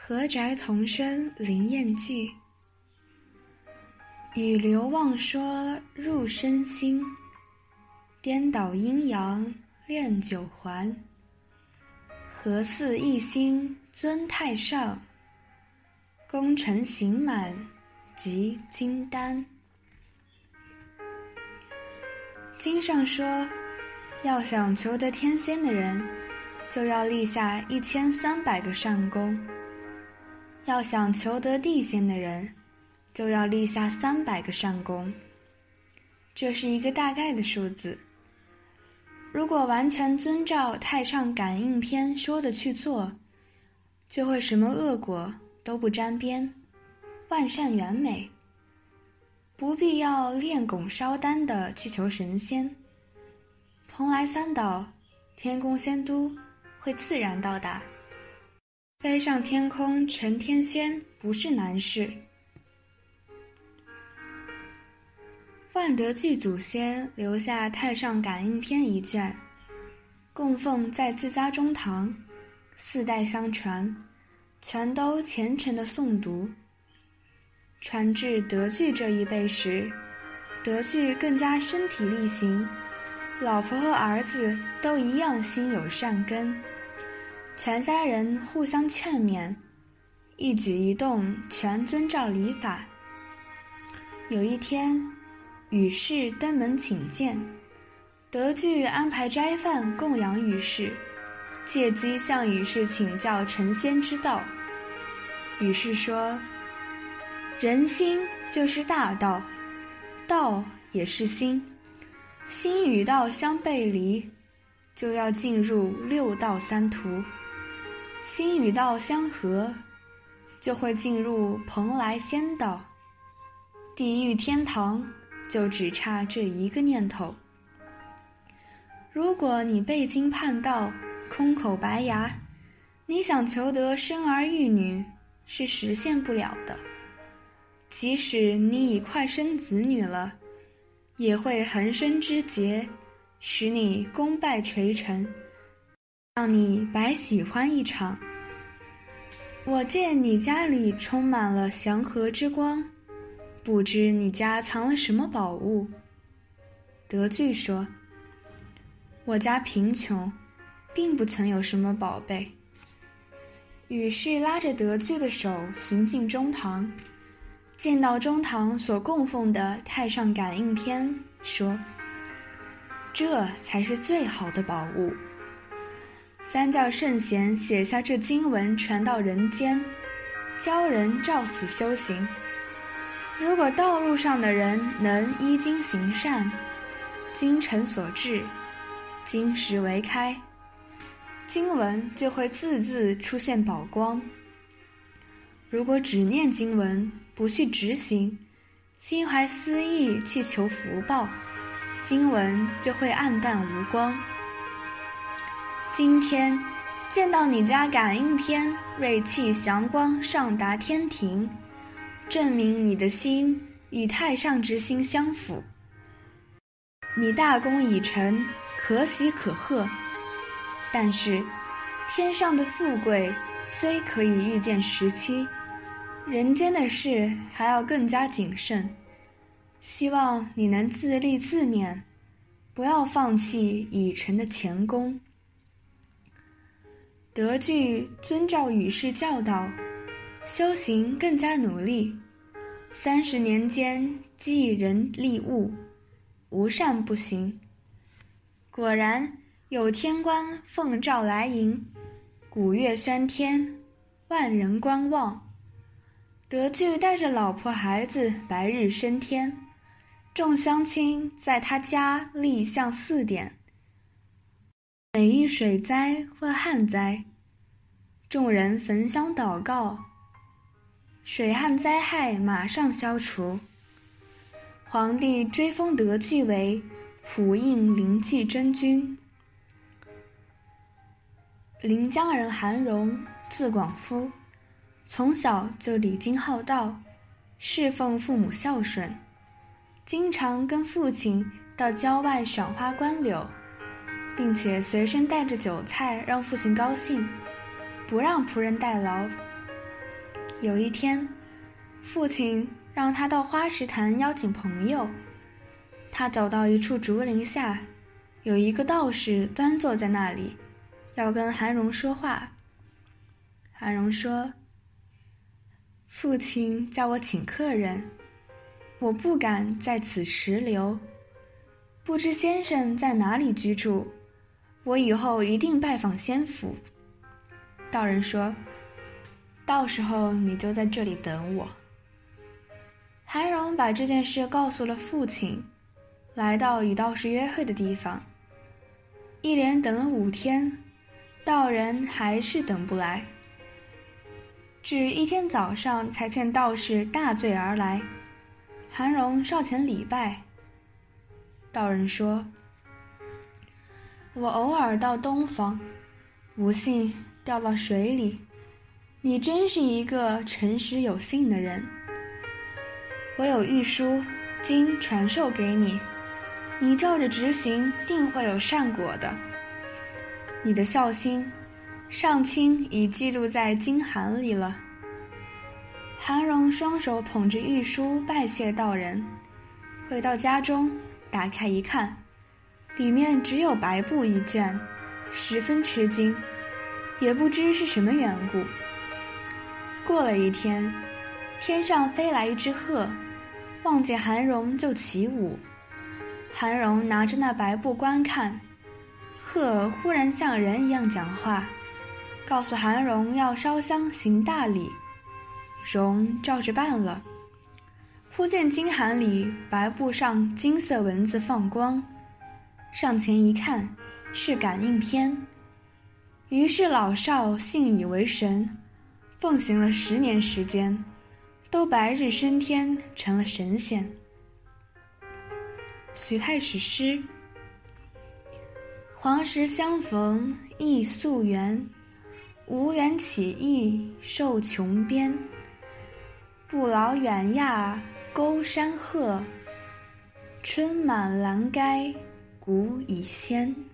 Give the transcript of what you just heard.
何宅童声灵验记，雨流忘说入身心，颠倒阴阳炼九环。何似一心尊太上，功成行满即金丹。经上说，要想求得天仙的人，就要立下1300个善功；要想求得地仙的人，就要立下300个善功。这是一个大概的数字。如果完全遵照《太上感应篇》说的去做，就会什么恶果都不沾边，万善圆美，不必要炼汞烧丹的去求神仙。蓬莱三岛、天宫仙都会自然到达，飞上天空成天仙不是难事。万德具祖先留下《太上感应篇》一卷，供奉在自家中堂，4代相传，全都虔诚的诵读。传至德具这一辈时，德具更加身体力行，老婆和儿子都一样心有善根，全家人互相劝勉，一举一动全遵照礼法。有一天，禹氏登门请见，德具安排斋饭供养禹氏，借机向禹氏请教成仙之道。禹氏说，人心就是大道，道也是心，心与道相背离，就要进入6道3途；心与道相合，就会进入蓬莱仙道。地狱天堂就只差这一个念头。如果你背经叛道，空口白牙，你想求得生儿育女是实现不了的。即使你已快生子女了，也会横生枝节，使你功败垂成，让你白喜欢一场。我见你家里充满了祥和之光，不知你家藏了什么宝物。德具说，我家贫穷，并不曾有什么宝贝。禹氏拉着德具的手寻进中堂，见到中堂所供奉的《太上感应篇》，说，这才是最好的宝物。三教圣贤写下这经文传到人间，教人照此修行。如果道路上的人能依经行善，精诚所至，金石为开，经文就会字字出现宝光。如果只念经文，不去执行，心怀私意去求福报，经文就会暗淡无光。今天见到你家感应篇锐气祥光上达天庭，证明你的心与太上之心相符，你大功已成，可喜可贺。但是天上的富贵虽可以预见时期，人间的事还要更加谨慎。希望你能自立自勉，不要放弃已成的前功。德具遵照禹氏教导，修行更加努力，30年间积人立物，无善不行。果然有天官奉诏来迎，鼓乐喧天，万人观望。德具带着老婆孩子白日升天，众乡亲在他家立像4点。每遇水灾或旱灾，众人焚香祷告，水旱灾害马上消除。皇帝追封德具为普应灵济真君。临江人韩荣，字广夫，从小就礼经好道，侍奉父母孝顺，经常跟父亲到郊外赏花观柳，并且随身带着酒菜让父亲高兴，不让仆人代劳。 有一天，父亲让他到花石潭邀请朋友。他走到一处竹林下，有一个道士端坐在那里，要跟韩荣说话。韩荣说：“父亲叫我请客人，我不敢在此时留。不知先生在哪里居住，我以后一定拜访先府。”道人说：“到时候你就在这里等我。”韩荣把这件事告诉了父亲，来到与道士约会的地方。一连等了5天，道人还是等不来。至一天早上才见道士大醉而来，韩荣上前礼拜。道人说：“我偶尔到东方，不幸掉到水里，你真是一个诚实有信的人。我有玉书经传授给你，你照着执行，定会有善果的。你的孝心，上卿已记录在经函里了。”韩荣双手捧着玉书拜谢道人，回到家中，打开一看，里面只有白布一卷，十分吃惊，也不知是什么缘故。过了一天，天上飞来一只鹤，望见韩荣就起舞。韩荣拿着那白布观看，鹤忽然像人一样讲话，告诉韩荣要烧香行大礼。荣照着办了。忽见经函里白布上金色文字放光，上前一看，是感应篇。于是老少信以为神，奉行了10年时间，都白日升天，成了神仙。徐太史诗：黄石相逢忆溯源，无缘起意受穷边。不劳远亚沟山鹤，春满兰该谷已鲜。